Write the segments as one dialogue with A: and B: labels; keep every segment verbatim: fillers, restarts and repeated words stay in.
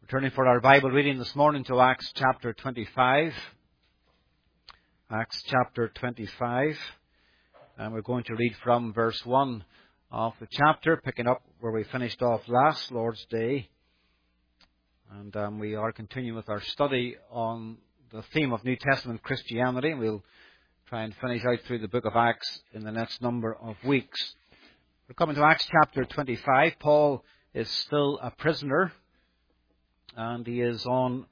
A: Turning for our Bible reading this morning to Acts chapter twenty-five. Acts chapter twenty-five. And we're going to read from verse one of the chapter, picking up where we finished off last Lord's Day. And um, we are continuing with our study on the theme of New Testament Christianity. We'll try and finish out through the book of Acts in the next number of weeks. We're coming to Acts chapter twenty-five. Paul is still a prisoner, and he is on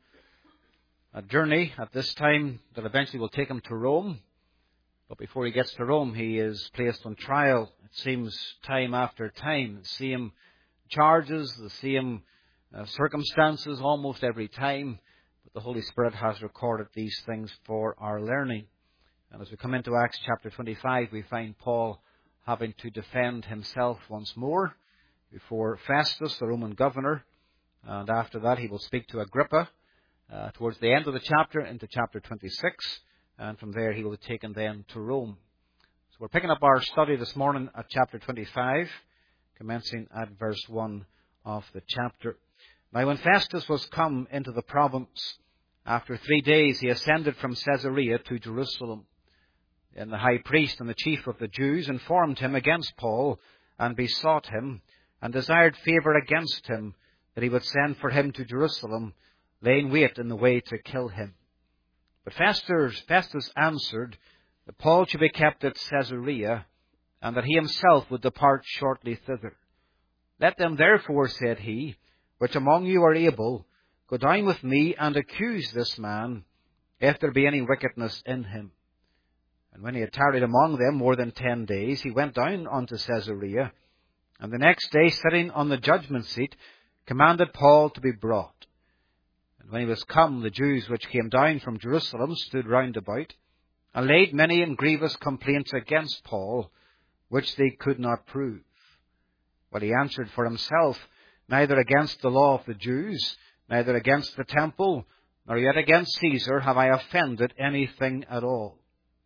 A: a journey at this time that eventually will take him to Rome. But before he gets to Rome, he is placed on trial, it seems, time after time. The same charges, the same uh, circumstances almost every time. But the Holy Spirit has recorded these things for our learning. And as we come into Acts chapter twenty-five, we find Paul having to defend himself once more before Festus, the Roman governor. And after that, he will speak to Agrippa uh, towards the end of the chapter, into chapter twenty-six. And from there, he will be taken then to Rome. So we're picking up our study this morning at chapter twenty-five, commencing at verse one of the chapter. Now, when Festus was come into the province, after three days he ascended from Caesarea to Jerusalem. And the high priest and the chief of the Jews informed him against Paul, and besought him, and desired favour against him, that he would send for him to Jerusalem, laying wait in the way to kill him. But Festus, Festus answered that Paul should be kept at Caesarea, and that he himself would depart shortly thither. Let them therefore, said he, which among you are able, go down with me and accuse this man, if there be any wickedness in him. And when he had tarried among them more than ten days, he went down unto Caesarea, and the next day, sitting on the judgment seat, commanded Paul to be brought. And when he was come, the Jews which came down from Jerusalem stood round about, and laid many and grievous complaints against Paul, which they could not prove. But he answered for himself, neither against the law of the Jews, neither against the temple, nor yet against Caesar have I offended anything at all.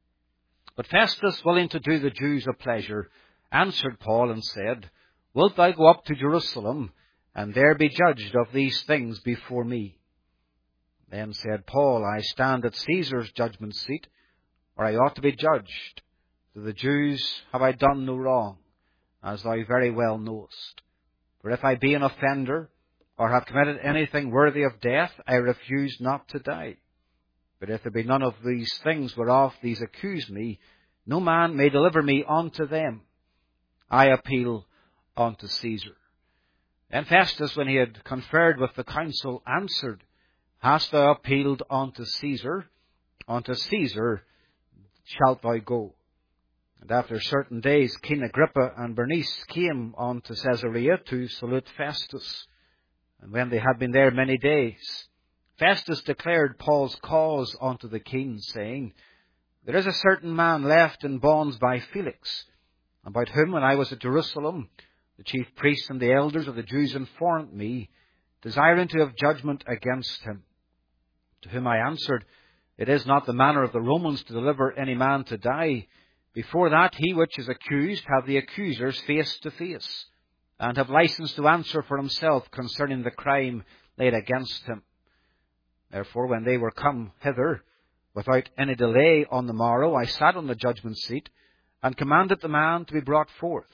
A: But Festus, willing to do the Jews a pleasure, answered Paul and said, Wilt thou go up to Jerusalem, and there be judged of these things before me? Then said Paul, I stand at Caesar's judgment seat, or I ought to be judged. To the Jews have I done no wrong, as thou very well knowest. For if I be an offender, or have committed anything worthy of death, I refuse not to die. But if there be none of these things whereof these accuse me, no man may deliver me unto them. I appeal unto Caesar. Then Festus, when he had conferred with the council, answered, Hast thou appealed unto Caesar? Unto Caesar shalt thou go. And after certain days, King Agrippa and Bernice came unto Caesarea to salute Festus. And when they had been there many days, Festus declared Paul's cause unto the king, saying, There is a certain man left in bonds by Felix, about whom when I was at Jerusalem, the chief priests and the elders of the Jews informed me, desiring to have judgment against him. To whom I answered, It is not the manner of the Romans to deliver any man to die. Before that, he which is accused have the accusers face to face, and have license to answer for himself concerning the crime laid against him. Therefore, when they were come hither, without any delay on the morrow, I sat on the judgment seat, and commanded the man to be brought forth.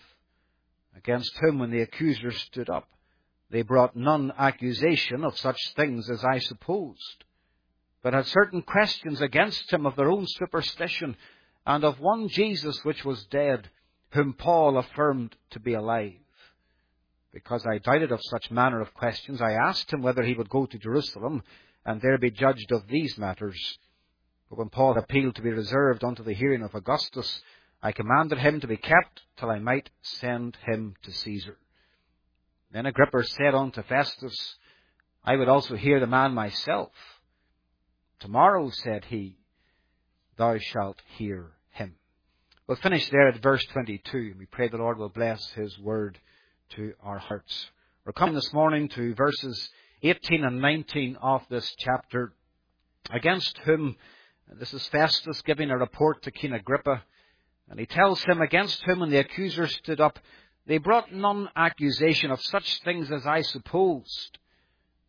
A: Against whom, when the accusers stood up, they brought none accusation of such things as I supposed, but had certain questions against him of their own superstition, and of one Jesus which was dead, whom Paul affirmed to be alive. Because I doubted of such manner of questions, I asked him whether he would go to Jerusalem, and there be judged of these matters. But when Paul appealed to be reserved unto the hearing of Augustus, I commanded him to be kept till I might send him to Caesar. Then Agrippa said unto Festus, I would also hear the man myself. Tomorrow, said he, thou shalt hear him. We'll finish there at verse twenty-two. We pray the Lord will bless his word to our hearts. We're coming this morning to verses eighteen and nineteen of this chapter, against whom, this is Festus giving a report to King Agrippa, and he tells him, against whom when the accusers stood up, they brought none accusation of such things as I supposed,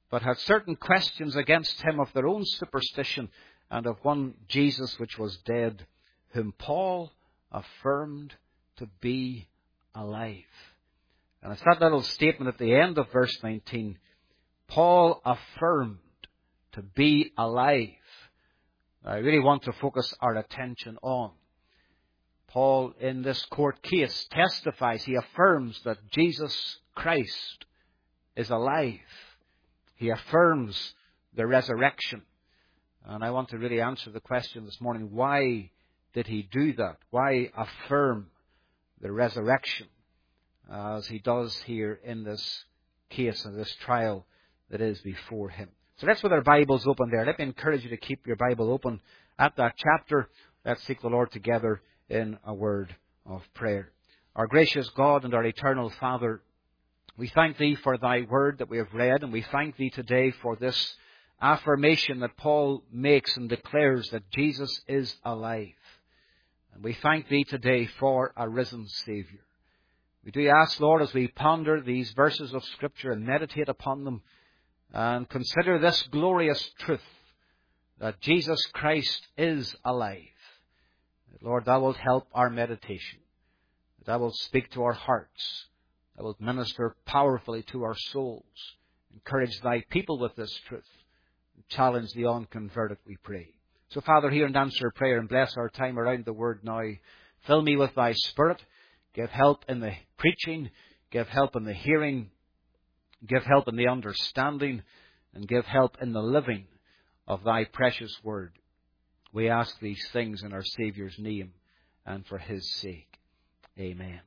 A: but had certain questions against him of their own superstition and of one Jesus which was dead, whom Paul affirmed to be alive. And it's that little statement at the end of verse nineteen. Paul affirmed to be alive. I really want to focus our attention on. Paul, in this court case, testifies, he affirms that Jesus Christ is alive. He affirms the resurrection. And I want to really answer the question this morning, why did he do that? Why affirm the resurrection as he does here in this case, in this trial that is before him? So let's with our Bibles open there. Let me encourage you to keep your Bible open at that chapter. Let's seek the Lord together in a word of prayer. Our gracious God and our eternal Father, we thank Thee for Thy word that we have read, and we thank Thee today for this affirmation that Paul makes and declares that Jesus is alive. And we thank Thee today for a risen Saviour. We do ask, Lord, as we ponder these verses of Scripture and meditate upon them and consider this glorious truth that Jesus Christ is alive, Lord, Thou wilt help our meditation. Thou wilt speak to our hearts. Thou wilt minister powerfully to our souls. Encourage Thy people with this truth. Challenge the unconverted, we pray. So, Father, hear and answer prayer and bless our time around the Word now. Fill me with Thy Spirit. Give help in the preaching. Give help in the hearing. Give help in the understanding. And give help in the living of Thy precious Word. We ask these things in our Saviour's name and for His sake. Amen.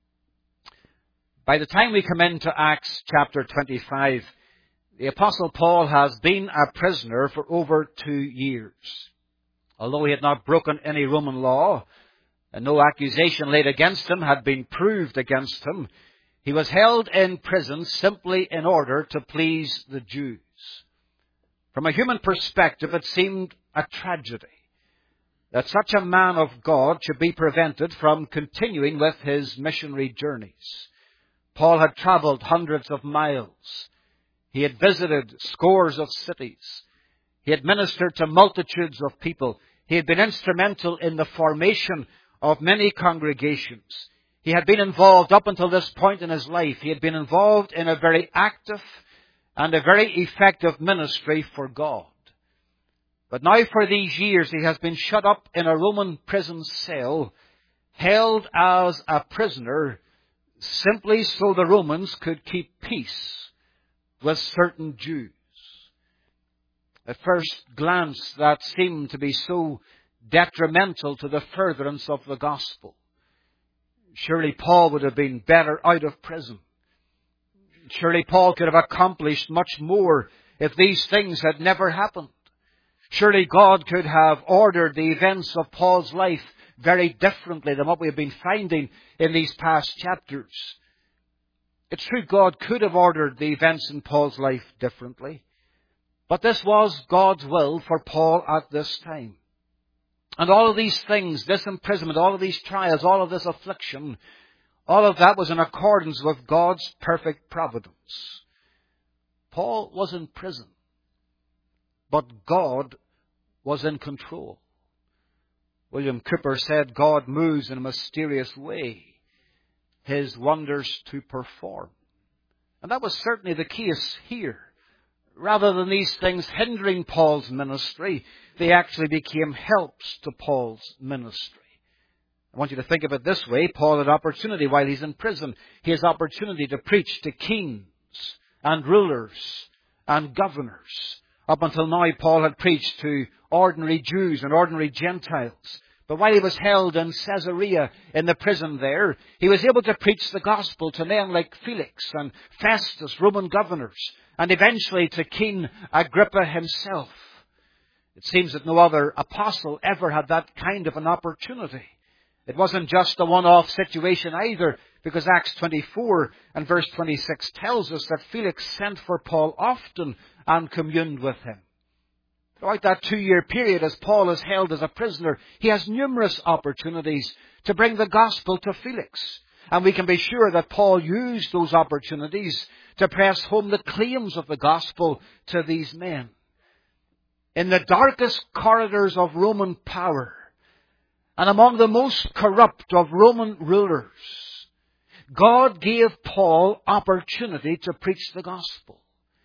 A: By the time we come into Acts chapter twenty-five, the Apostle Paul has been a prisoner for over two years. Although he had not broken any Roman law, and no accusation laid against him had been proved against him, he was held in prison simply in order to please the Jews. From a human perspective, it seemed a tragedy that such a man of God should be prevented from continuing with his missionary journeys. Paul had travelled hundreds of miles. He had visited scores of cities. He had ministered to multitudes of people. He had been instrumental in the formation of many congregations. He had been involved up until this point in his life. He had been involved in a very active and a very effective ministry for God. But now for these years he has been shut up in a Roman prison cell, held as a prisoner simply so the Romans could keep peace with certain Jews. At first glance, that seemed to be so detrimental to the furtherance of the gospel. Surely Paul would have been better out of prison. Surely Paul could have accomplished much more if these things had never happened. Surely God could have ordered the events of Paul's life very differently than what we have been finding in these past chapters. It's true, God could have ordered the events in Paul's life differently. But this was God's will for Paul at this time. And all of these things, this imprisonment, all of these trials, all of this affliction, all of that was in accordance with God's perfect providence. Paul was in prison, but God was in control. William Cooper said, God moves in a mysterious way, His wonders to perform. And that was certainly the case here. Rather than these things hindering Paul's ministry, they actually became helps to Paul's ministry. I want you to think of it this way. Paul had opportunity while he's in prison. He has opportunity to preach to kings and rulers and governors. Up until now, Paul had preached to ordinary Jews and ordinary Gentiles. But while he was held in Caesarea, in the prison there, he was able to preach the gospel to men like Felix and Festus, Roman governors, and eventually to King Agrippa himself. It seems that no other apostle ever had that kind of an opportunity. It wasn't just a one-off situation either, because Acts twenty-four and verse twenty-six tells us that Felix sent for Paul often and communed with him. Throughout that two-year period, as Paul is held as a prisoner, he has numerous opportunities to bring the gospel to Felix. And we can be sure that Paul used those opportunities to press home the claims of the gospel to these men. In the darkest corridors of Roman power, and among the most corrupt of Roman rulers, God gave Paul opportunity to preach the gospel.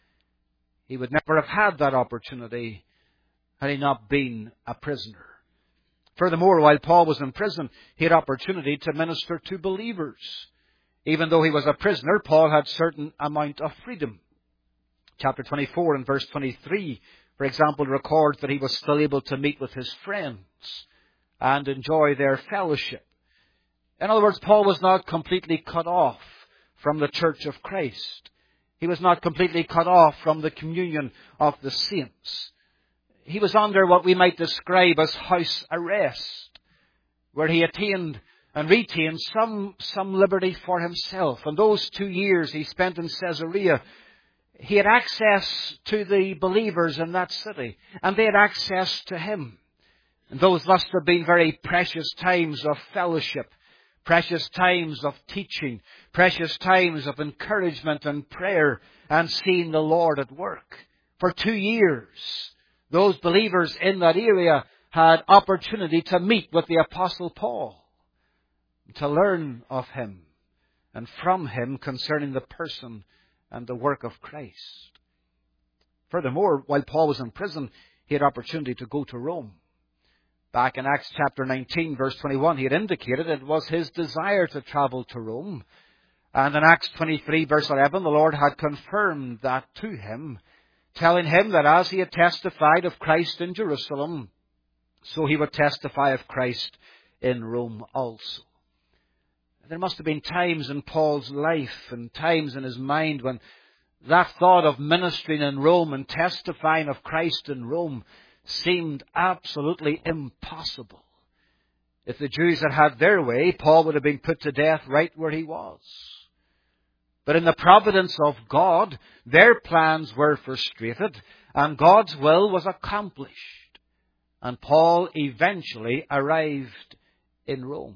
A: He would never have had that opportunity had he not been a prisoner. Furthermore, while Paul was in prison, he had opportunity to minister to believers. Even though he was a prisoner, Paul had certain amount of freedom. Chapter twenty-four and verse twenty-three, for example, records that he was still able to meet with his friends and enjoy their fellowship. In other words, Paul was not completely cut off from the church of Christ. He was not completely cut off from the communion of the saints. He was under what we might describe as house arrest, where he attained and retained some, some liberty for himself. And those two years he spent in Caesarea, he had access to the believers in that city, and they had access to him. And those must have been very precious times of fellowship, precious times of teaching, precious times of encouragement and prayer, and seeing the Lord at work. For two years, those believers in that area had opportunity to meet with the Apostle Paul, to learn of him and from him concerning the person and the work of Christ. Furthermore, while Paul was in prison, he had opportunity to go to Rome. Back in Acts chapter nineteen, verse twenty-one, he had indicated it was his desire to travel to Rome. And in Acts twenty-three, verse eleven, the Lord had confirmed that to him, telling him that as he had testified of Christ in Jerusalem, so he would testify of Christ in Rome also. There must have been times in Paul's life and times in his mind when that thought of ministering in Rome and testifying of Christ in Rome seemed absolutely impossible. If the Jews had had their way, Paul would have been put to death right where he was. But in the providence of God, their plans were frustrated and God's will was accomplished. And Paul eventually arrived in Rome.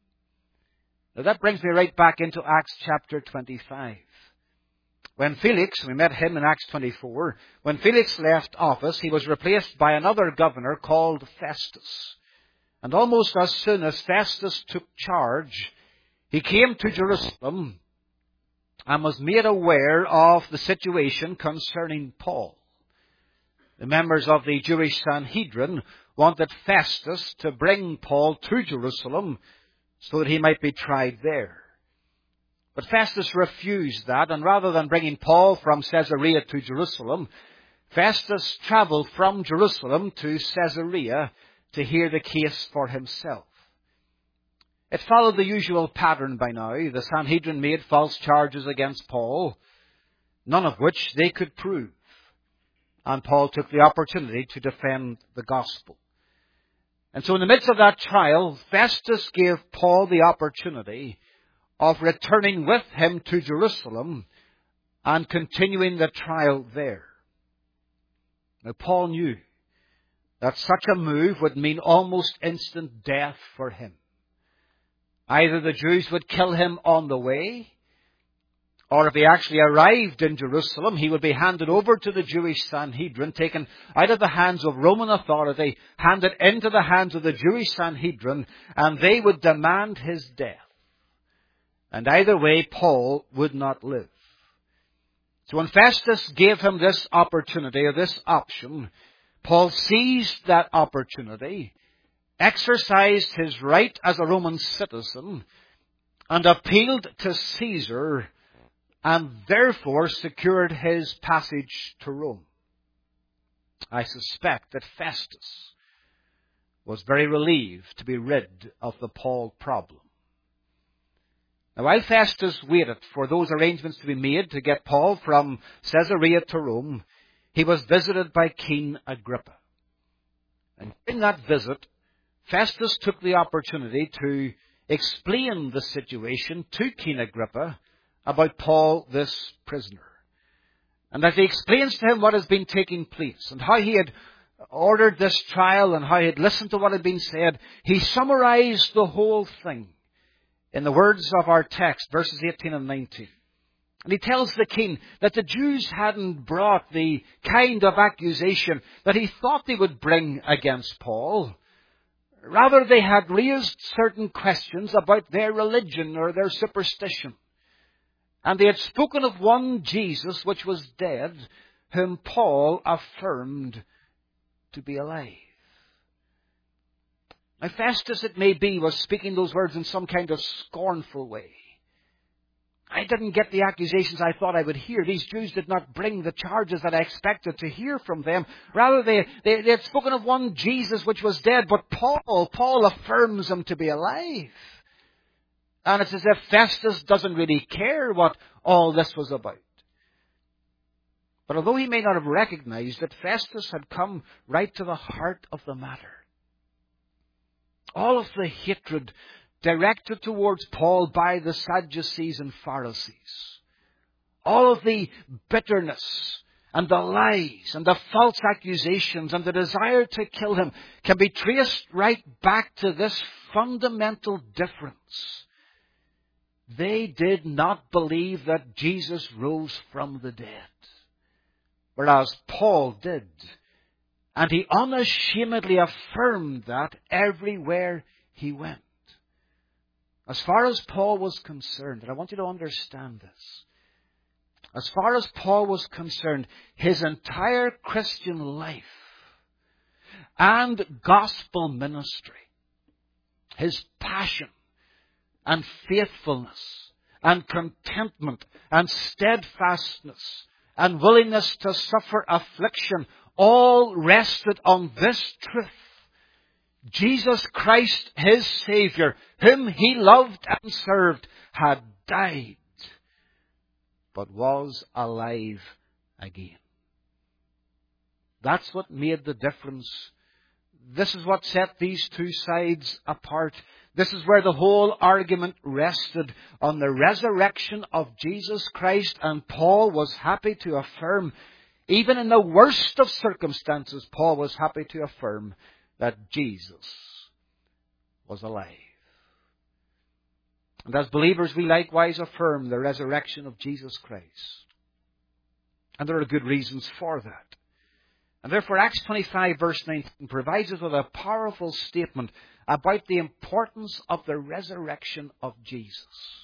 A: Now that brings me right back into Acts chapter twenty-five. When Felix, we met him in Acts twenty-four, when Felix left office, he was replaced by another governor called Festus. And almost as soon as Festus took charge, he came to Jerusalem and was made aware of the situation concerning Paul. The members of the Jewish Sanhedrin wanted Festus to bring Paul to Jerusalem so that he might be tried there. But Festus refused that, and rather than bringing Paul from Caesarea to Jerusalem, Festus travelled from Jerusalem to Caesarea to hear the case for himself. It followed the usual pattern by now. The Sanhedrin made false charges against Paul, none of which they could prove. And Paul took the opportunity to defend the gospel. And so in the midst of that trial, Festus gave Paul the opportunity of returning with him to Jerusalem and continuing the trial there. Now, Paul knew that such a move would mean almost instant death for him. Either the Jews would kill him on the way, or if he actually arrived in Jerusalem, he would be handed over to the Jewish Sanhedrin, taken out of the hands of Roman authority, handed into the hands of the Jewish Sanhedrin, and they would demand his death. And either way, Paul would not live. So when Festus gave him this opportunity, or this option, Paul seized that opportunity, exercised his right as a Roman citizen, and appealed to Caesar, and therefore secured his passage to Rome. I suspect that Festus was very relieved to be rid of the Paul problem. Now, while Festus waited for those arrangements to be made to get Paul from Caesarea to Rome, he was visited by King Agrippa. And in that visit, Festus took the opportunity to explain the situation to King Agrippa about Paul, this prisoner. And as he explains to him what has been taking place and how he had ordered this trial and how he had listened to what had been said, he summarized the whole thing in the words of our text, verses eighteen and nineteen. And he tells the king that the Jews hadn't brought the kind of accusation that he thought they would bring against Paul. Rather, they had raised certain questions about their religion or their superstition. And they had spoken of one Jesus which was dead, whom Paul affirmed to be alive. Now, Festus, it may be, was speaking those words in some kind of scornful way. I didn't get the accusations I thought I would hear. These Jews did not bring the charges that I expected to hear from them. Rather, they, they, they had spoken of one Jesus which was dead, but Paul, Paul affirms him to be alive. And it's as if Festus doesn't really care what all this was about. But although he may not have recognized it, Festus had come right to the heart of the matter. All of the hatred directed towards Paul by the Sadducees and Pharisees, all of the bitterness and the lies and the false accusations and the desire to kill him can be traced right back to this fundamental difference. They did not believe that Jesus rose from the dead, whereas Paul did. And he unashamedly affirmed that everywhere he went. As far as Paul was concerned, and I want you to understand this, as far as Paul was concerned, his entire Christian life and gospel ministry, his passion and faithfulness and contentment and steadfastness and willingness to suffer affliction all rested on this truth. Jesus Christ, his Savior, whom he loved and served, had died, but was alive again. That's what made the difference. This is what set these two sides apart. This is where the whole argument rested, on the resurrection of Jesus Christ, and Paul was happy to affirm, even in the worst of circumstances, Paul was happy to affirm that Jesus was alive. And as believers, we likewise affirm the resurrection of Jesus Christ. And there are good reasons for that. And therefore, Acts twenty-five, verse nineteen, provides us with a powerful statement about the importance of the resurrection of Jesus.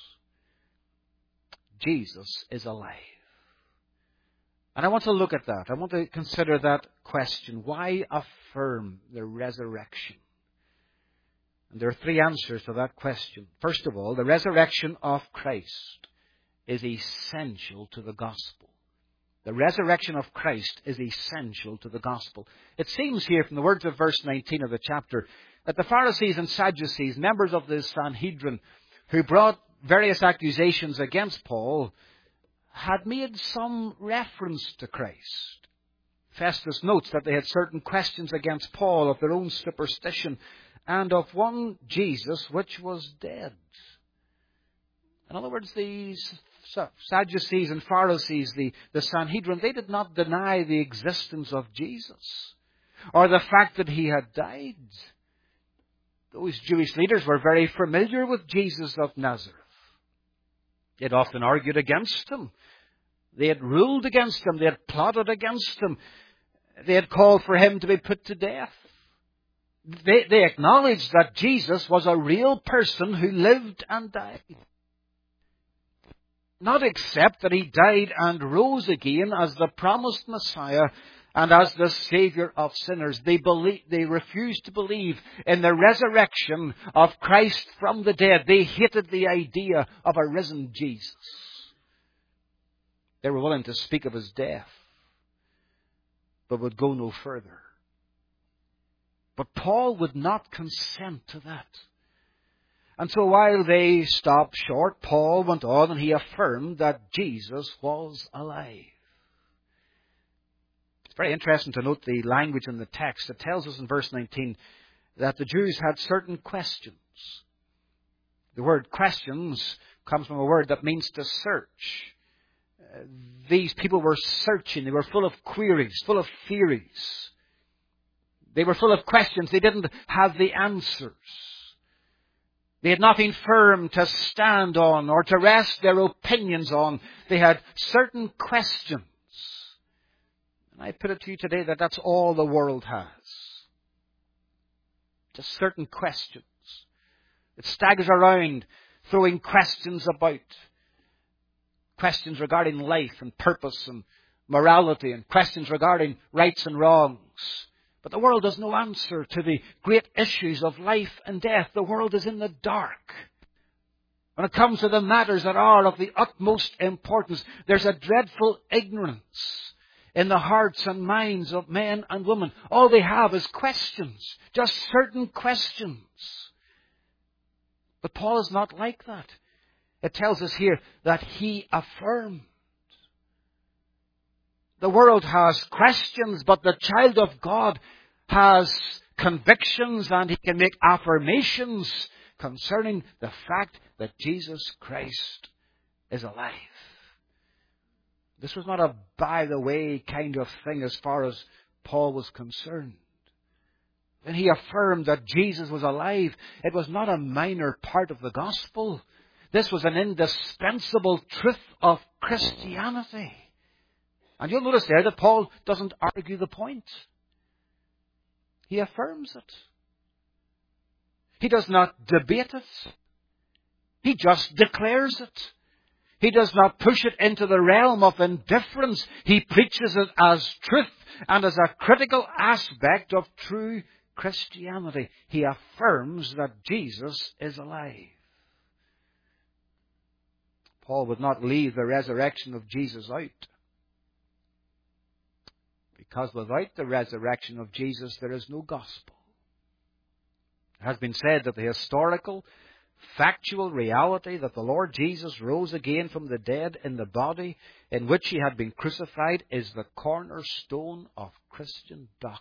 A: Jesus is alive. And I want to look at that. I want to consider that question. Why affirm the resurrection? And there are three answers to that question. First of all, the resurrection of Christ is essential to the gospel. The resurrection of Christ is essential to the gospel. It seems here from the words of verse nineteen of the chapter that the Pharisees and Sadducees, members of the Sanhedrin, who brought various accusations against Paul, had made some reference to Christ. Festus notes that they had certain questions against Paul of their own superstition and of one Jesus which was dead. In other words, these Sadducees and Pharisees, the, the Sanhedrin, they did not deny the existence of Jesus or the fact that he had died. Those Jewish leaders were very familiar with Jesus of Nazareth. They had often argued against him. They had ruled against him. They had plotted against him. They had called for him to be put to death. They, they acknowledged that Jesus was a real person who lived and died. Not except that he died and rose again as the promised Messiah and as the Savior of sinners. They believe, they refused to believe in the resurrection of Christ from the dead. They hated the idea of a risen Jesus. They were willing to speak of his death, but would go no further. But Paul would not consent to that. And so while they stopped short, Paul went on and he affirmed that Jesus was alive. It's very interesting to note the language in the text. It tells us in verse nineteen that the Jews had certain questions. The word questions comes from a word that means to search. Uh, these people were searching. They were full of queries, full of theories. They were full of questions. They didn't have the answers. They had nothing firm to stand on or to rest their opinions on. They had certain questions. And I put it to you today that that's all the world has. Just certain questions. It staggers around throwing questions about. Questions regarding life and purpose and morality, and questions regarding rights and wrongs. But the world has no answer to the great issues of life and death. The world is in the dark. When it comes to the matters that are of the utmost importance, there's a dreadful ignorance in the hearts and minds of men and women. All they have is questions, just certain questions. But Paul is not like that. It tells us here that he affirmed. The world has questions, but the child of God has convictions, and he can make affirmations concerning the fact that Jesus Christ is alive. This was not a by-the-way kind of thing as far as Paul was concerned. When he affirmed that Jesus was alive, it was not a minor part of the gospel. This was an indispensable truth of Christianity. And you'll notice there that Paul doesn't argue the point. He affirms it. He does not debate it. He just declares it. He does not push it into the realm of indifference. He preaches it as truth and as a critical aspect of true Christianity. He affirms that Jesus is alive. Paul would not leave the resurrection of Jesus out. Because without the resurrection of Jesus, there is no gospel. It has been said that the historical, factual reality that the Lord Jesus rose again from the dead in the body in which he had been crucified is the cornerstone of Christian doctrine.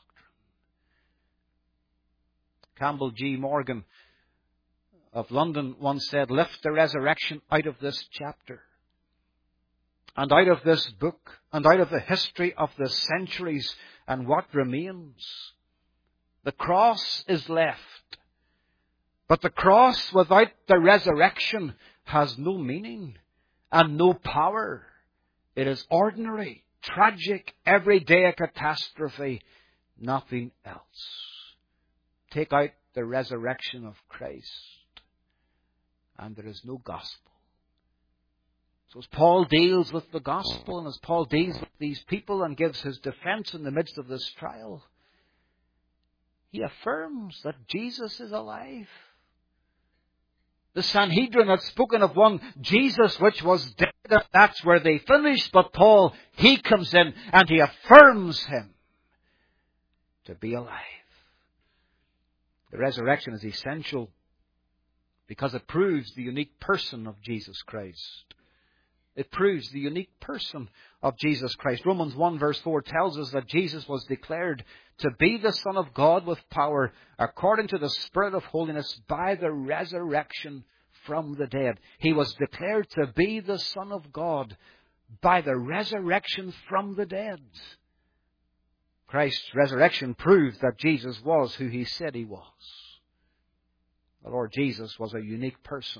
A: Campbell G. Morgan of London once said, "Lift the resurrection out of this chapter, and out of this book, and out of the history of the centuries, and what remains? The cross is left. But the cross without the resurrection has no meaning and no power. It is ordinary, tragic, everyday catastrophe, nothing else. Take out the resurrection of Christ, and there is no gospel." So as Paul deals with the gospel, and as Paul deals with these people and gives his defense in the midst of this trial, he affirms that Jesus is alive. The Sanhedrin had spoken of one Jesus which was dead, and that's where they finished. But Paul, he comes in and he affirms him to be alive. The resurrection is essential because it proves the unique person of Jesus Christ. It proves the unique person of Jesus Christ. Romans one verse four tells us that Jesus was declared to be the Son of God with power according to the Spirit of holiness by the resurrection from the dead. He was declared to be the Son of God by the resurrection from the dead. Christ's resurrection proved that Jesus was who he said he was. The Lord Jesus was a unique person.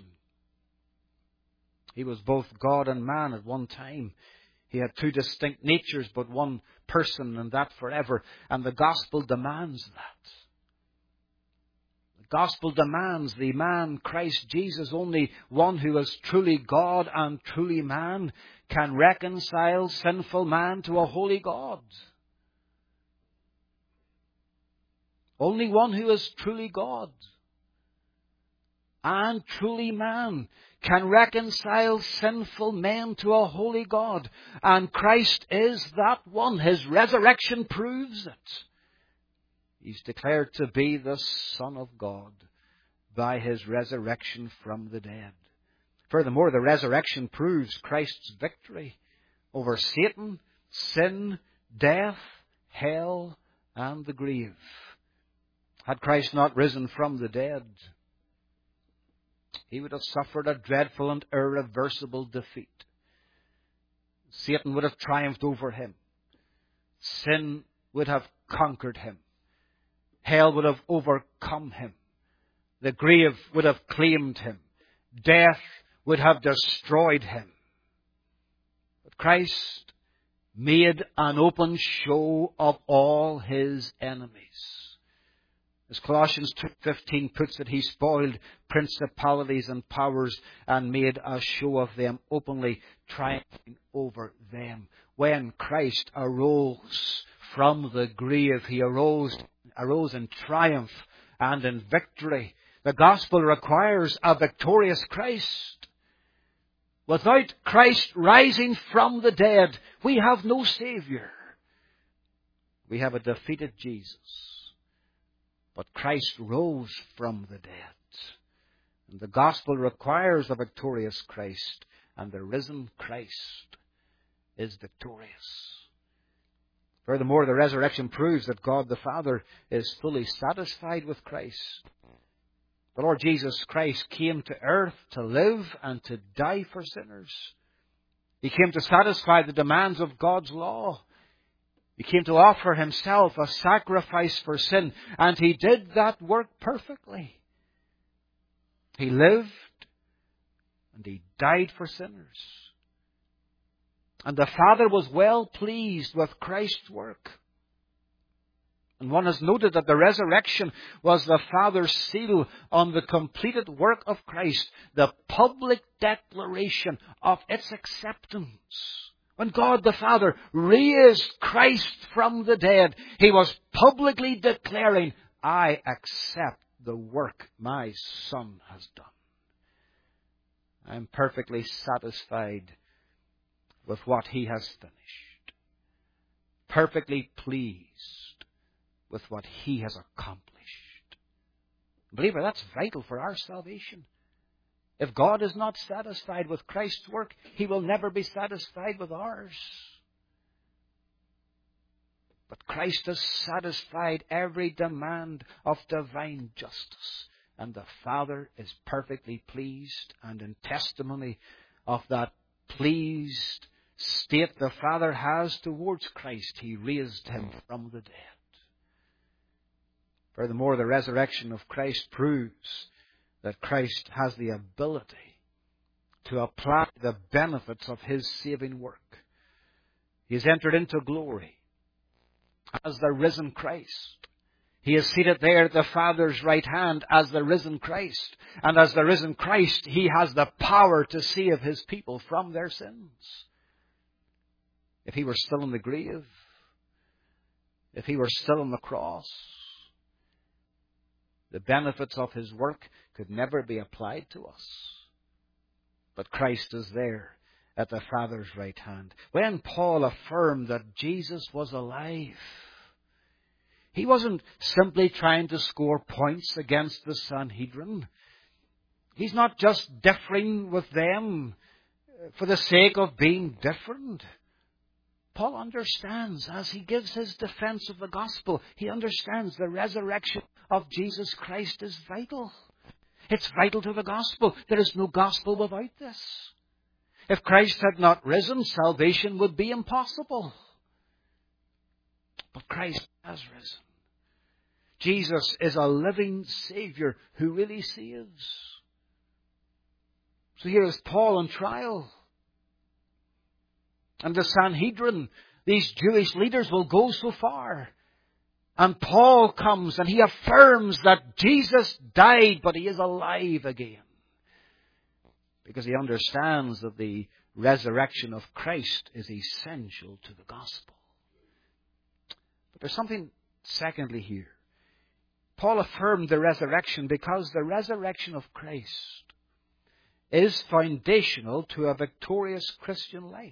A: He was both God and man at one time. He had two distinct natures, but one person, and that forever. And the gospel demands that. The gospel demands the man, Christ Jesus, only one who is truly God and truly man, can reconcile sinful man to a holy God. Only one who is truly God and truly man can reconcile sinful men to a holy God. And Christ is that one. His resurrection proves it. He's declared to be the Son of God by his resurrection from the dead. Furthermore, the resurrection proves Christ's victory over Satan, sin, death, hell, and the grave. Had Christ not risen from the dead, he would have suffered a dreadful and irreversible defeat. Satan would have triumphed over him. Sin would have conquered him. Hell would have overcome him. The grave would have claimed him. Death would have destroyed him. But Christ made an open show of all his enemies. As Colossians two fifteen puts it, he spoiled principalities and powers and made a show of them openly, triumphing over them. When Christ arose from the grave, he arose, arose in triumph and in victory. The gospel requires a victorious Christ. Without Christ rising from the dead, we have no Savior. We have a defeated Jesus. But Christ rose from the dead. And the gospel requires a victorious Christ, and the risen Christ is victorious. Furthermore, the resurrection proves that God the Father is fully satisfied with Christ. The Lord Jesus Christ came to earth to live and to die for sinners. He came to satisfy the demands of God's law. He came to offer himself a sacrifice for sin, and he did that work perfectly. He lived and he died for sinners. And the Father was well pleased with Christ's work. And one has noted that the resurrection was the Father's seal on the completed work of Christ, the public declaration of its acceptance. When God the Father raised Christ from the dead, he was publicly declaring, I accept the work my Son has done. I am perfectly satisfied with what he has finished. Perfectly pleased with what he has accomplished. Believer, that's vital for our salvation. If God is not satisfied with Christ's work, he will never be satisfied with ours. But Christ has satisfied every demand of divine justice, and the Father is perfectly pleased, and in testimony of that pleased state the Father has towards Christ, he raised him from the dead. Furthermore, the resurrection of Christ proves that Christ has the ability to apply the benefits of his saving work. He has entered into glory as the risen Christ. He is seated there at the Father's right hand as the risen Christ. And as the risen Christ, he has the power to save his people from their sins. If he were still in the grave, if he were still on the cross, the benefits of his work could never be applied to us. But Christ is there at the Father's right hand. When Paul affirmed that Jesus was alive, he wasn't simply trying to score points against the Sanhedrin. He's not just differing with them for the sake of being different. Paul understands, as he gives his defense of the gospel, he understands the resurrection of Jesus Christ is vital. It's vital to the gospel. There is no gospel without this. If Christ had not risen, salvation would be impossible. But Christ has risen. Jesus is a living Savior who really saves. So here is Paul on trial. And the Sanhedrin, these Jewish leaders, will go so far. And Paul comes and he affirms that Jesus died, but he is alive again. Because he understands that the resurrection of Christ is essential to the gospel. But there's something secondly here. Paul affirmed the resurrection because the resurrection of Christ is foundational to a victorious Christian life.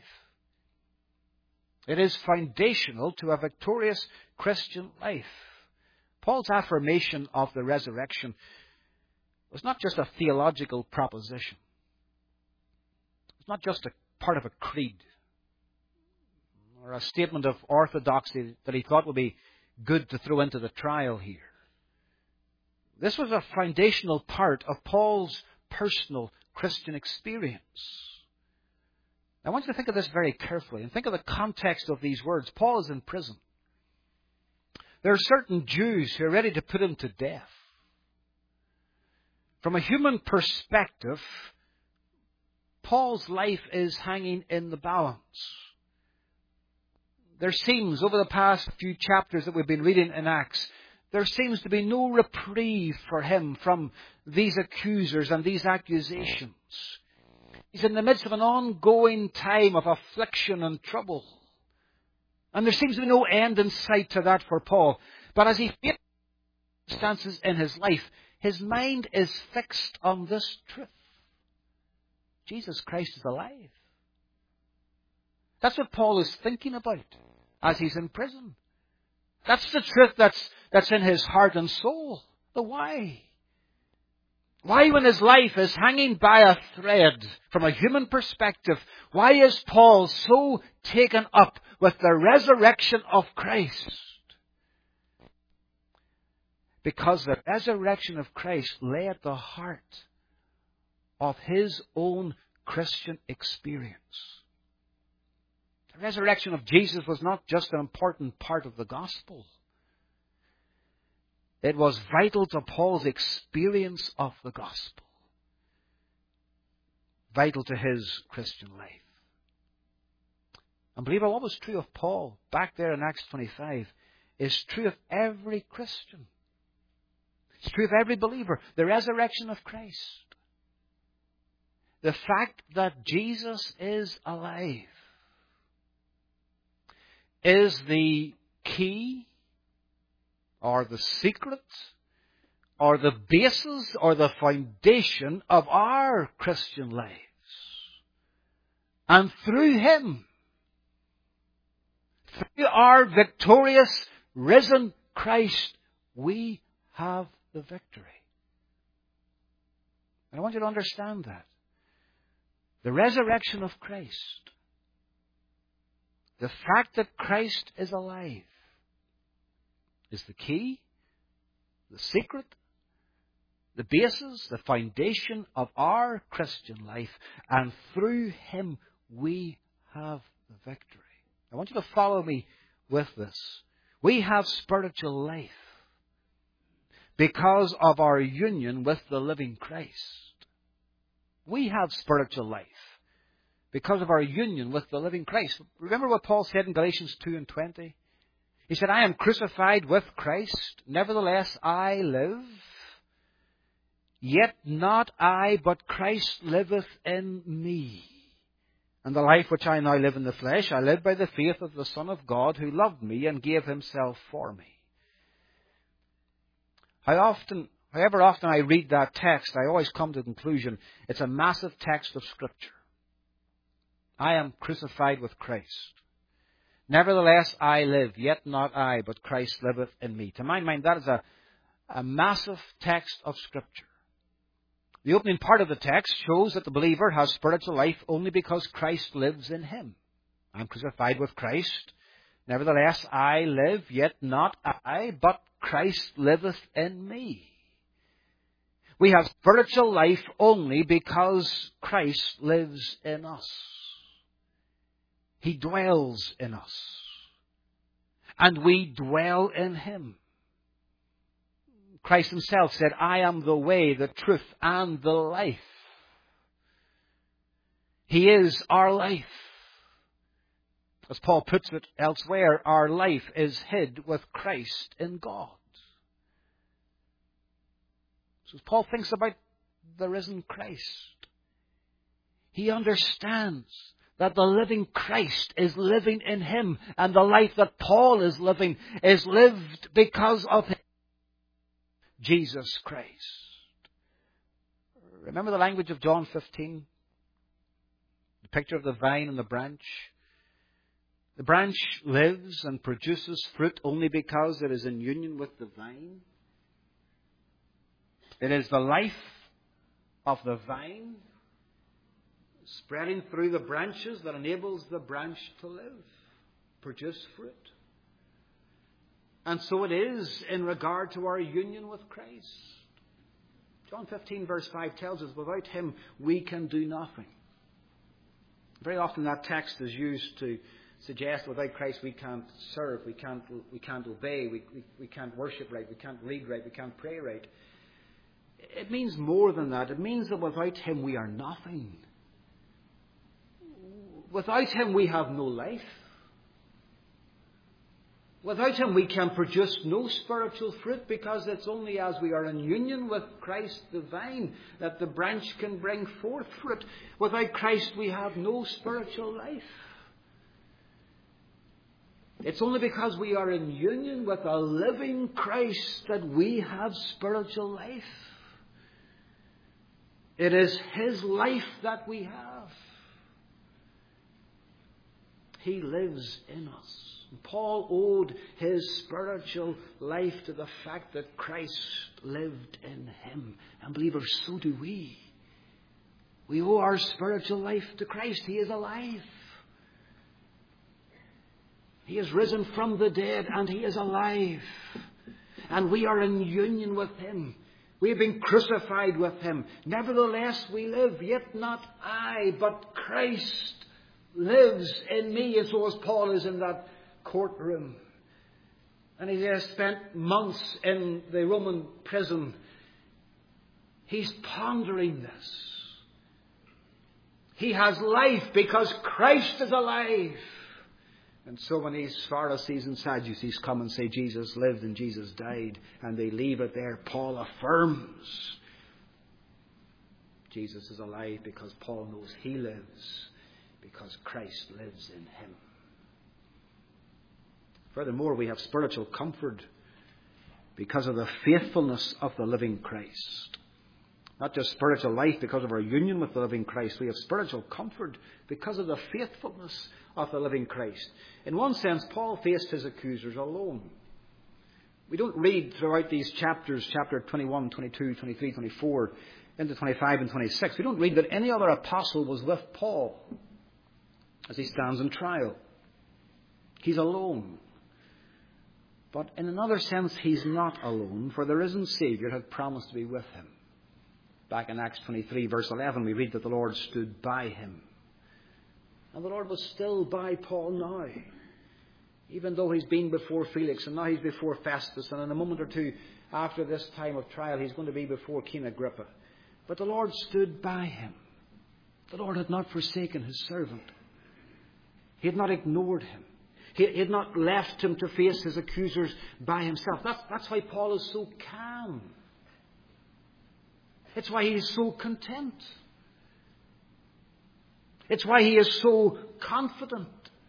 A: It is foundational to a victorious Christian life. Paul's affirmation of the resurrection was not just a theological proposition. It's not just a part of a creed or a statement of orthodoxy that he thought would be good to throw into the trial here. This was a foundational part of Paul's personal Christian experience. I want you to think of this very carefully and think of the context of these words. Paul is in prison. There are certain Jews who are ready to put him to death. From a human perspective, Paul's life is hanging in the balance. There seems, over the past few chapters that we've been reading in Acts, there seems to be no reprieve for him from these accusers and these accusations. He's in the midst of an ongoing time of affliction and trouble. And there seems to be no end in sight to that for Paul. But as he faces circumstances in his life, his mind is fixed on this truth. Jesus Christ is alive. That's what Paul is thinking about as he's in prison. That's the truth that's, that's in his heart and soul. The why. Why, when his life is hanging by a thread from a human perspective, why is Paul so taken up with the resurrection of Christ? Because the resurrection of Christ lay at the heart of his own Christian experience. The resurrection of Jesus was not just an important part of the gospel. It was vital to Paul's experience of the gospel. Vital to his Christian life. And believe what was true of Paul back there in Acts twenty-five is true of every Christian. It's true of every believer. The resurrection of Christ. The fact that Jesus is alive is the key or the secret or the basis or the foundation of our Christian lives. And through Him, through our victorious, risen Christ, we have the victory. And I want you to understand that. The resurrection of Christ, the fact that Christ is alive, is the key, the secret, the basis, the foundation of our Christian life. And through Him we have the victory. I want you to follow me with this. We have spiritual life because of our union with the living Christ. We have spiritual life because of our union with the living Christ. Remember what Paul said in Galatians two and twenty? He said, I am crucified with Christ, nevertheless I live. Yet not I, but Christ liveth in me. And the life which I now live in the flesh, I live by the faith of the Son of God, who loved me and gave Himself for me. How often, however often I read that text, I always come to the conclusion it's a massive text of Scripture. I am crucified with Christ. Nevertheless I live, yet not I, but Christ liveth in me. To my mind, that is a, a massive text of Scripture. The opening part of the text shows that the believer has spiritual life only because Christ lives in him. I am crucified with Christ. Nevertheless I live, yet not I, but Christ liveth in me. We have spiritual life only because Christ lives in us. He dwells in us. And we dwell in Him. Christ Himself said, I am the way, the truth, and the life. He is our life. As Paul puts it elsewhere, our life is hid with Christ in God. So as Paul thinks about the risen Christ, he understands that the living Christ is living in him, and the life that Paul is living is lived because of him, Jesus Christ. Remember the language of John fifteen? The picture of the vine and the branch. The branch lives and produces fruit only because it is in union with the vine. It is the life of the vine spreading through the branches that enables the branch to live, produce fruit. And so it is in regard to our union with Christ. John fifteen verse five tells us, without Him we can do nothing. Very often that text is used to suggest without Christ we can't serve, we can't, we can't obey, we, we, we can't worship right, we can't read right, we can't pray right.
B: it means more than that. It means that without Him we are nothing. Without Him we have no life. Without Him we can produce no spiritual fruit, because it's only as we are in union with Christ the vine that the branch can bring forth fruit. Without Christ we have no spiritual life. It's only because we are in union with a living Christ that we have spiritual life. It is His life that we have. He lives in us. Paul owed his spiritual life to the fact that Christ lived in him. And believers, so do we. We owe our spiritual life to Christ. He is alive. He is risen from the dead, and He is alive. And we are in union with Him. We have been crucified with Him. Nevertheless we live, yet not I, but Christ lives in me. And so as Paul is in that courtroom, and he has spent months in the Roman prison, he's pondering this. He has life because Christ is alive. And so when these Pharisees and Sadducees come and say Jesus lived and Jesus died, and they leave it there, Paul affirms Jesus is alive because Paul knows He lives, because Christ lives in him. Furthermore, we have spiritual comfort because of the faithfulness of the living Christ. Not just spiritual life because of our union with the living Christ. We have spiritual comfort because of the faithfulness of the living Christ. In one sense, Paul faced his accusers alone. We don't read throughout these chapters, chapter twenty-one, twenty-two, twenty-three, twenty-four, into twenty-five and twenty-six. We don't read that any other apostle was with Paul as he stands in trial. He's alone. But in another sense, he's not alone, for the risen Saviour had promised to be with him. Back in Acts twenty-three, verse eleven, we read that the Lord stood by him. And the Lord was still by Paul now, even though he's been before Felix, and now he's before Festus, and in a moment or two after this time of trial, he's going to be before King Agrippa. But the Lord stood by him. The Lord had not forsaken His servant. He had not ignored him. He had not left him to face his accusers by himself. That's, that's why Paul is so calm. It's why he is so content. It's why he is so confident.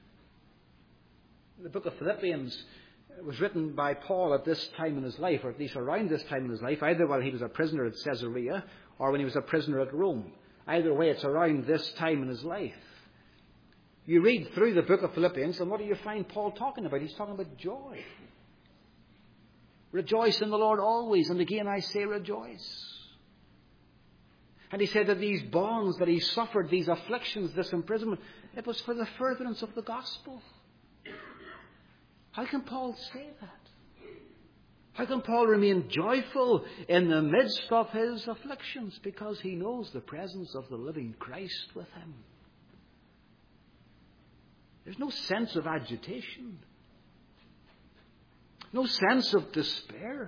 B: The book of Philippians was written by Paul at this time in his life, or at least around this time in his life, either while he was a prisoner at Caesarea or when he was a prisoner at Rome. Either way, it's around this time in his life. You read through the book of Philippians, and what do you find Paul talking about? He's talking about joy. Rejoice in the Lord always, and again I say rejoice. And he said that these bonds that he suffered, these afflictions, this imprisonment, it was for the furtherance of the gospel. How can Paul say that? How can Paul remain joyful in the midst of his afflictions? Because he knows the presence of the living Christ with him. There's no sense of agitation. No sense of despair.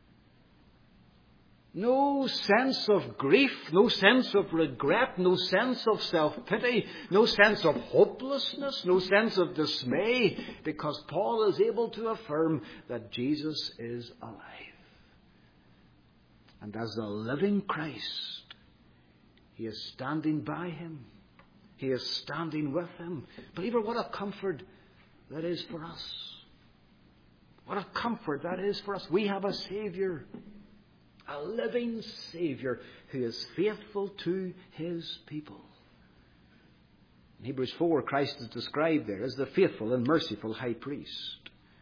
B: No sense of grief. No sense of regret. No sense of self-pity. No sense of hopelessness. No sense of dismay. Because Paul is able to affirm that Jesus is alive. And as the living Christ, He is standing by him. He is standing with him. Believer, what a comfort that is for us. What a comfort that is for us. We have a Saviour, a living Saviour who is faithful to His people. In Hebrews four, Christ is described there as the faithful and merciful high priest.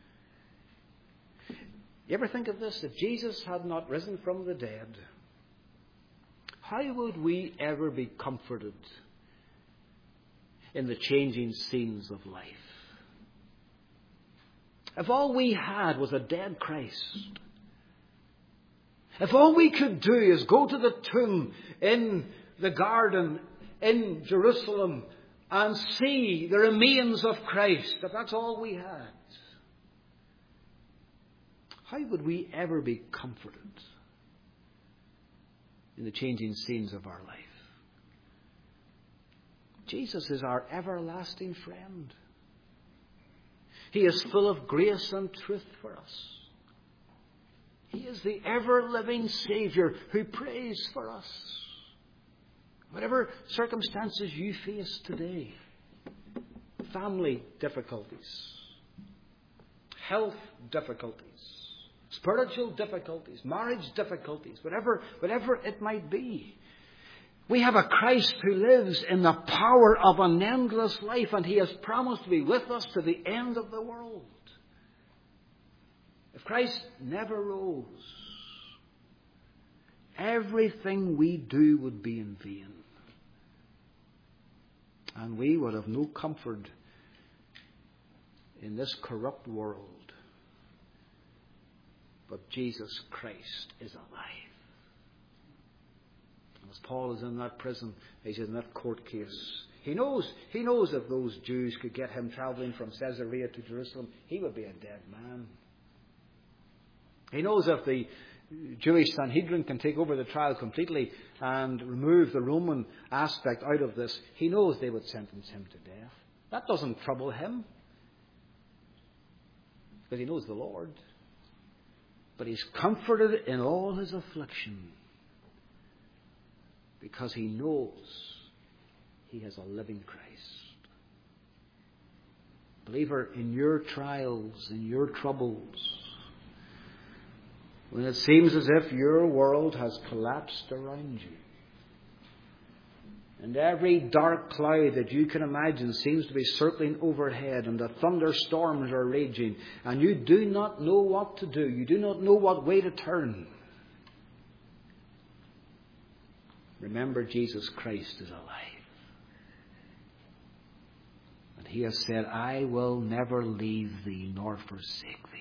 B: You ever think of this? If Jesus had not risen from the dead, how would we ever be comforted in the changing scenes of life? If all we had was a dead Christ, if all we could do is go to the tomb in the garden in Jerusalem and see the remains of Christ, if that's all we had, how would we ever be comforted? in the changing scenes of our life. Jesus is our everlasting friend. He is full of grace and truth for us. He is the ever-living Saviour who prays for us. Whatever circumstances you face today, family difficulties, health difficulties, spiritual difficulties, marriage difficulties, whatever, whatever it might be, we have a Christ who lives in the power of an endless life, and He has promised to be with us to the end of the world. If Christ never rose, everything we do would be in vain. And we would have no comfort in this corrupt world. But Jesus Christ is alive. As Paul is in that prison, he's in that court case. He knows, he knows if those Jews could get him travelling from Caesarea to Jerusalem, he would be a dead man. He knows if the Jewish Sanhedrin can take over the trial completely and remove the Roman aspect out of this, he knows they would sentence him to death. That doesn't trouble him, because he knows the Lord. But he's comforted in all his affliction, because he knows he has a living Christ. Believer, in your trials, in your troubles, when it seems as if your world has collapsed around you, and every dark cloud that you can imagine seems to be circling overhead, and the thunderstorms are raging, and you do not know what to do, you do not know what way to turn, remember, Jesus Christ is alive. And He has said, I will never leave thee nor forsake thee.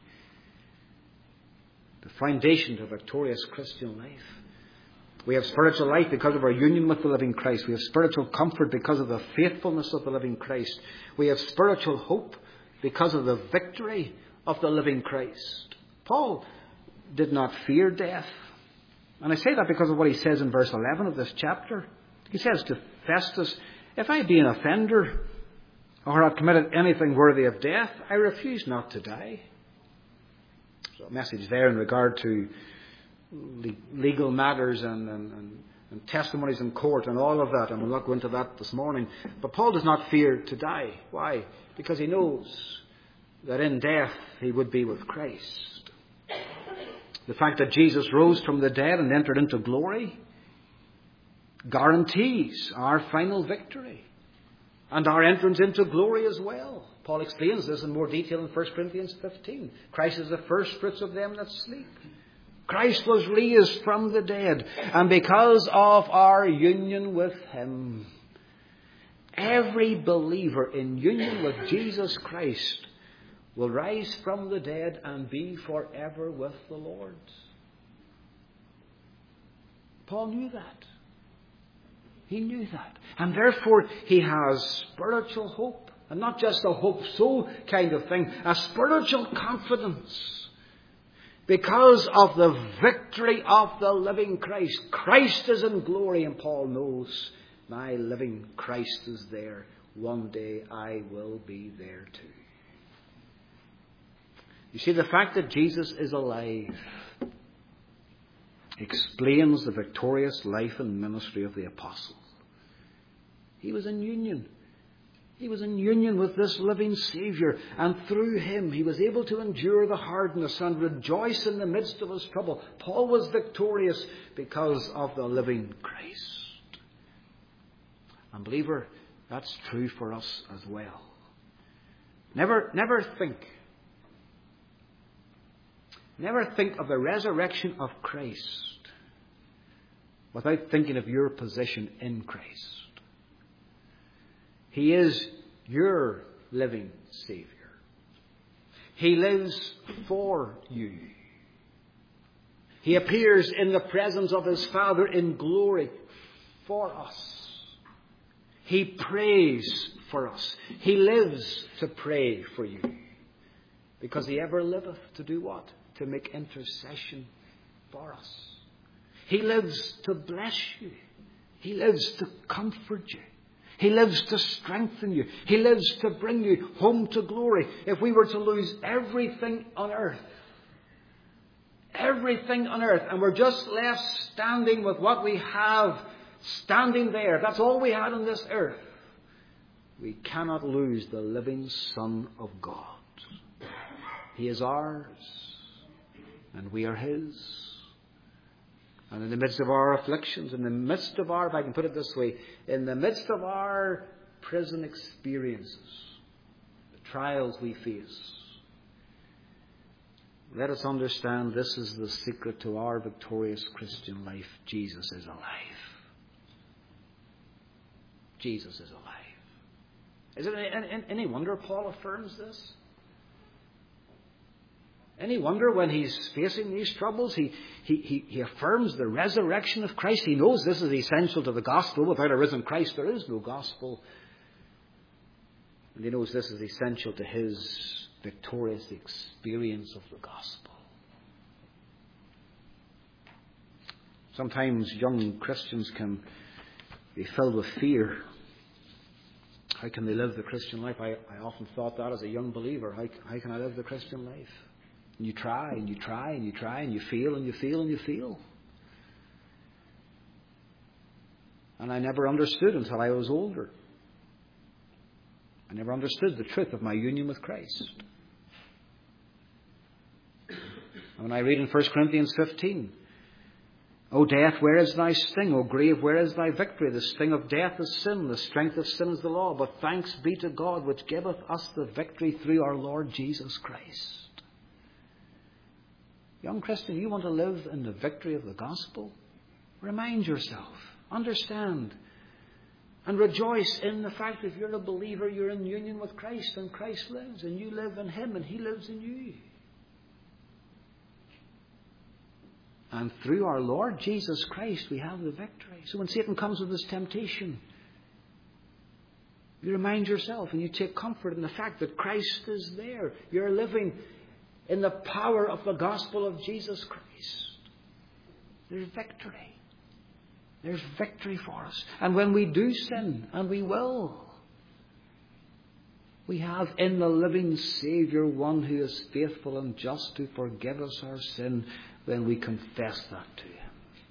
B: The foundation of a victorious Christian life. We have spiritual life because of our union with the living Christ. We have spiritual comfort because of the faithfulness of the living Christ. We have spiritual hope because of the victory of the living Christ. Paul did not fear death. And I say that because of what he says in verse eleven of this chapter. He says to Festus, if I be an offender or have committed anything worthy of death, I refuse not to die. So a message there in regard to legal matters and, and, and, and testimonies in court and all of that. And we'll not go into that this morning. But Paul does not fear to die. Why? Because he knows that in death he would be with Christ. The fact that Jesus rose from the dead and entered into glory guarantees our final victory and our entrance into glory as well. Paul explains this in more detail in First Corinthians fifteen. Christ is the first fruits of them that sleep. Christ was raised from the dead, and because of our union with Him, every believer in union with Jesus Christ will rise from the dead and be forever with the Lord. Paul knew that. He knew that. And therefore he has spiritual hope. And not just a hope so kind of thing. A spiritual confidence. Because of the victory of the living Christ. Christ is in glory, and Paul knows my living Christ is there. One day I will be there too. You see, the fact that Jesus is alive explains the victorious life and ministry of the apostle. He was in union. He was in union with this living Saviour, and through Him he was able to endure the hardness and rejoice in the midst of his trouble. Paul was victorious because of the living Christ. And believer, that's true for us as well. Never, never think Never think of the resurrection of Christ without thinking of your position in Christ. He is your living Saviour. He lives for you. He appears in the presence of His Father in glory for us. He prays for us. He lives to pray for you. Because He ever liveth to do what? To make intercession for us. He lives to bless you. He lives to comfort you. He lives to strengthen you. He lives to bring you home to glory. If we were to lose everything on earth, everything on earth, and we're just left standing with what we have standing there, that's all we had on this earth, we cannot lose the living Son of God. He is ours, and we are His. And in the midst of our afflictions, in the midst of our, if I can put it this way, in the midst of our prison experiences, the trials we face, let us understand this is the secret to our victorious Christian life. Jesus is alive. Jesus is alive. Is it any, any wonder Paul affirms this? Any wonder when he's facing these troubles, he, he, he, he affirms the resurrection of Christ. He knows this is essential to the gospel. Without a risen Christ, there is no gospel. And he knows this is essential to his victorious experience of the gospel. Sometimes young Christians can be filled with fear. How can they live the Christian life? I, I often thought that as a young believer. How, how can I live the Christian life? And you try and you try and you try and you feel and you feel and you feel. And I never understood until I was older. I never understood the truth of my union with Christ. And when I read in First Corinthians fifteen, O death, where is thy sting? O grave, where is thy victory? The sting of death is sin, the strength of sin is the law. But thanks be to God, which giveth us the victory through our Lord Jesus Christ. Young Christian, you want to live in the victory of the gospel? Remind yourself, understand, and rejoice in the fact that if you're a believer, you're in union with Christ, and Christ lives, and you live in Him, and He lives in you. And through our Lord Jesus Christ, we have the victory. So when Satan comes with his temptation, you remind yourself and you take comfort in the fact that Christ is there. You're living in the power of the gospel of Jesus Christ. There's victory. There's victory for us. And when we do sin, and we will, we have in the living Saviour one who is faithful and just to forgive us our sin when we confess that to Him.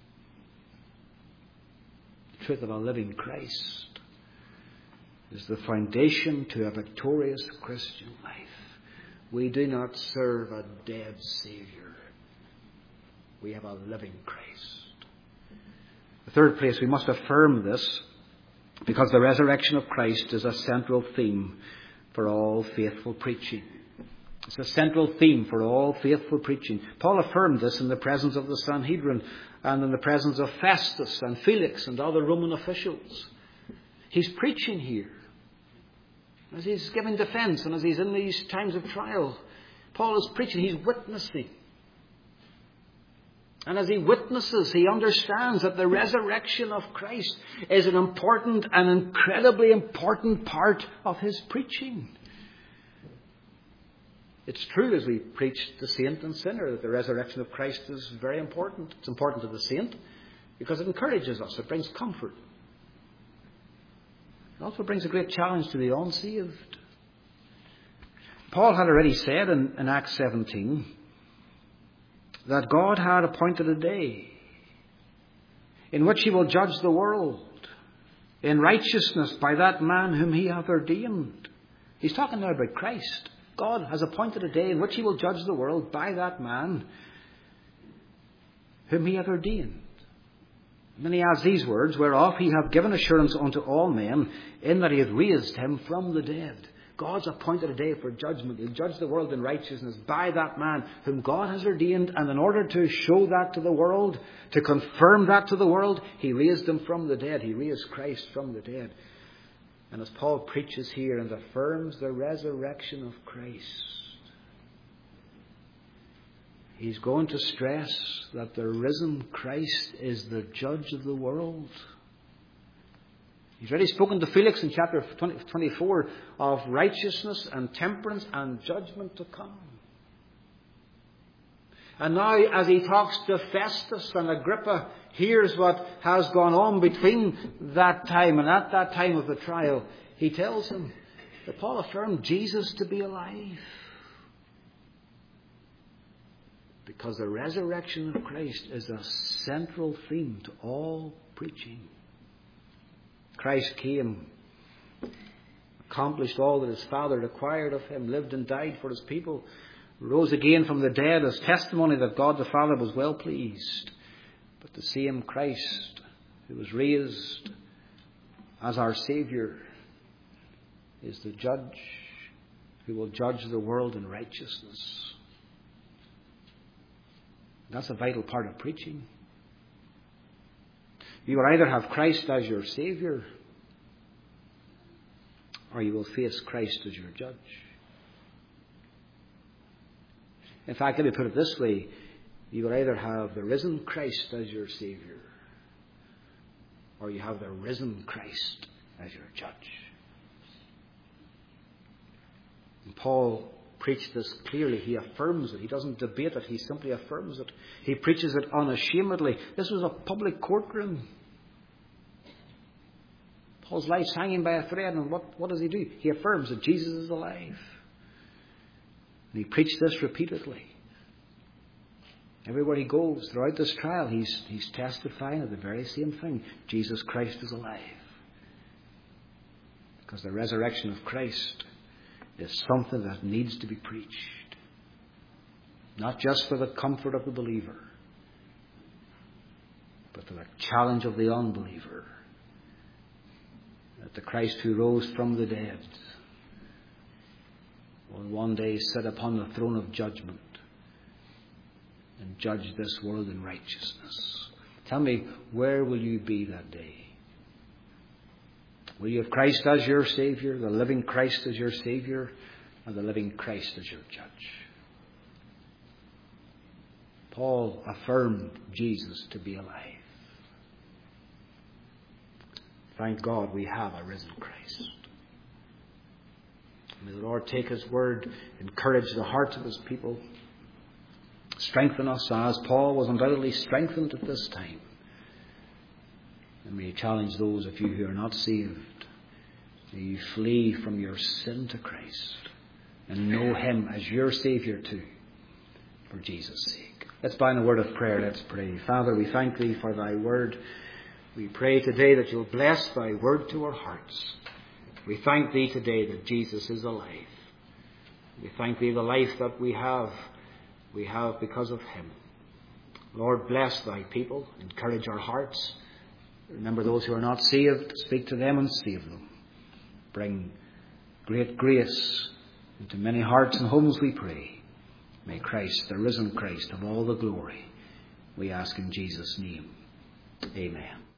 B: The truth of a living Christ is the foundation to a victorious Christian life. We do not serve a dead Saviour. We have a living Christ. The third place, we must affirm this because the resurrection of Christ is a central theme for all faithful preaching. It's a central theme for all faithful preaching. Paul affirmed this in the presence of the Sanhedrin and in the presence of Festus and Felix and other Roman officials. He's preaching here. As he's giving defense and as he's in these times of trial, Paul is preaching. He's witnessing. And as he witnesses, he understands that the resurrection of Christ is an important and incredibly important part of his preaching. It's true, as we preach the saint and sinner, that the resurrection of Christ is very important. It's important to the saint because it encourages us. It brings comfort. It also brings a great challenge to the unsaved. Paul had already said in, in Acts seventeen that God had appointed a day in which He will judge the world in righteousness by that man whom He hath ordained. He's talking now about Christ. God has appointed a day in which He will judge the world by that man whom He hath ordained. And then he adds these words, whereof He hath given assurance unto all men, in that He hath raised Him from the dead. God's appointed a day for judgment. He'll judge the world in righteousness by that man whom God has ordained. And in order to show that to the world, to confirm that to the world, He raised Him from the dead. He raised Christ from the dead. And as Paul preaches here and affirms the resurrection of Christ, he's going to stress that the risen Christ is the judge of the world. He's already spoken to Felix in chapter twenty-four of righteousness and temperance and judgment to come. And now as he talks to Festus and Agrippa hears what has gone on between that time and at that time of the trial, he tells him that Paul affirmed Jesus to be alive. Because the resurrection of Christ is a central theme to all preaching. Christ came, accomplished all that his Father required of him, lived and died for his people, rose again from the dead as testimony that God the Father was well pleased. But the same Christ who was raised as our Saviour is the judge who will judge the world in righteousness. That's a vital part of preaching. You will either have Christ as your Saviour, or you will face Christ as your judge. In fact, let me put it this way. You will either have the risen Christ as your Saviour, or you have the risen Christ as your judge. And Paul preached this clearly. He affirms it. He doesn't debate it. He simply affirms it. He preaches it unashamedly. This was a public courtroom. Paul's life's hanging by a thread, and what, what does he do? He affirms that Jesus is alive. And he preached this repeatedly. Everywhere he goes throughout this trial, he's, he's testifying of the very same thing. Jesus Christ is alive. Because the resurrection of Christ is something that needs to be preached. Not just for the comfort of the believer, but for the challenge of the unbeliever. That the Christ who rose from the dead will one day sit upon the throne of judgment and judge this world in righteousness. Tell me, where will you be that day? Will you have Christ as your Saviour, the living Christ as your Saviour, or the living Christ as your judge? Paul affirmed Jesus to be alive. Thank God we have a risen Christ. May the Lord take His word, encourage the hearts of His people, strengthen us as Paul was undoubtedly strengthened at this time. And may He challenge those of you who are not saved. May you flee from your sin to Christ and know Him as your Saviour too, for Jesus' sake. Let's bow in a word of prayer. Let's pray. Father, we thank Thee for Thy word. We pray today that You'll bless Thy word to our hearts. We thank Thee today that Jesus is alive. We thank Thee the life that we have, we have because of Him. Lord, bless Thy people. Encourage our hearts. Remember those who are not saved. Speak to them and save them. Bring great grace into many hearts and homes, we pray. May Christ, the risen Christ, have all the glory. We ask in Jesus' name. Amen.